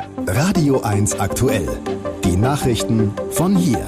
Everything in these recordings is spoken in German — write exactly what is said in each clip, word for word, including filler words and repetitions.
Radio eins aktuell. Die Nachrichten von hier.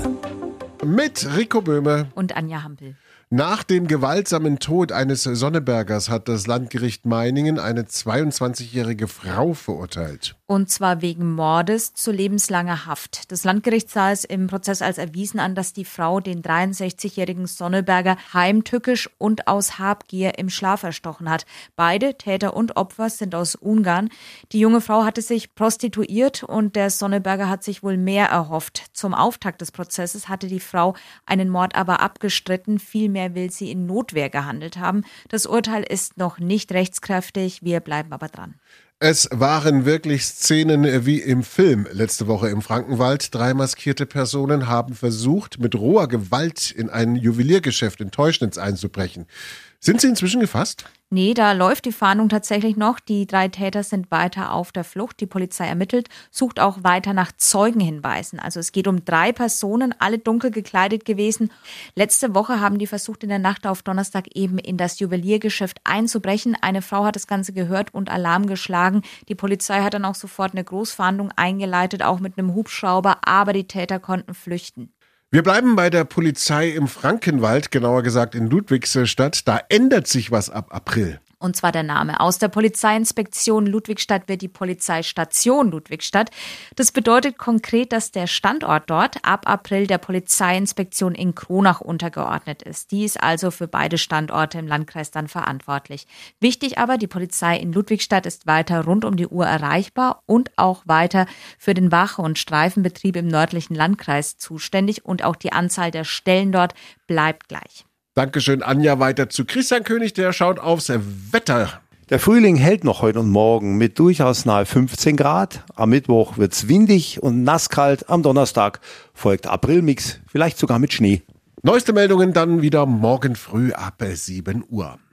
Mit Rico Böhme und Anja Hampel. Nach dem gewaltsamen Tod eines Sonnebergers hat das Landgericht Meiningen eine zweiundzwanzigjährige Frau verurteilt. Und zwar wegen Mordes zu lebenslanger Haft. Das Landgericht sah es im Prozess als erwiesen an, dass die Frau den dreiundsechzigjährigen Sonneberger heimtückisch und aus Habgier im Schlaf erstochen hat. Beide, Täter und Opfer, sind aus Ungarn. Die junge Frau hatte sich prostituiert und der Sonneberger hat sich wohl mehr erhofft. Zum Auftakt des Prozesses hatte die Frau einen Mord aber abgestritten. Vielmehr will sie in Notwehr gehandelt haben. Das Urteil ist noch nicht rechtskräftig. Wir bleiben aber dran. Es waren wirklich Szenen wie im Film letzte Woche im Frankenwald. Drei maskierte Personen haben versucht, mit roher Gewalt in ein Juweliergeschäft in Teuschnitz einzubrechen. Sind sie inzwischen gefasst? Nee, da läuft die Fahndung tatsächlich noch. Die drei Täter sind weiter auf der Flucht. Die Polizei ermittelt, sucht auch weiter nach Zeugenhinweisen. Also es geht um drei Personen, alle dunkel gekleidet gewesen. Letzte Woche haben die versucht, in der Nacht auf Donnerstag eben in das Juweliergeschäft einzubrechen. Eine Frau hat das Ganze gehört und Alarm geschlagen. Die Polizei hat dann auch sofort eine Großfahndung eingeleitet, auch mit einem Hubschrauber. Aber die Täter konnten flüchten. Wir bleiben bei der Polizei im Frankenwald, genauer gesagt in Ludwigsstadt. Da ändert sich was ab April. Und zwar der Name. Aus der Polizeiinspektion Ludwigstadt wird die Polizeistation Ludwigstadt. Das bedeutet konkret, dass der Standort dort ab April der Polizeiinspektion in Kronach untergeordnet ist. Die ist also für beide Standorte im Landkreis dann verantwortlich. Wichtig aber, die Polizei in Ludwigstadt ist weiter rund um die Uhr erreichbar und auch weiter für den Wache- und Streifenbetrieb im nördlichen Landkreis zuständig. Und auch die Anzahl der Stellen dort bleibt gleich. Dankeschön, Anja. Weiter zu Christian König, der schaut aufs Wetter. Der Frühling hält noch heute und morgen mit durchaus nahe fünfzehn Grad. Am Mittwoch wird's windig und nasskalt. Am Donnerstag folgt Aprilmix, vielleicht sogar mit Schnee. Neueste Meldungen dann wieder morgen früh ab sieben Uhr.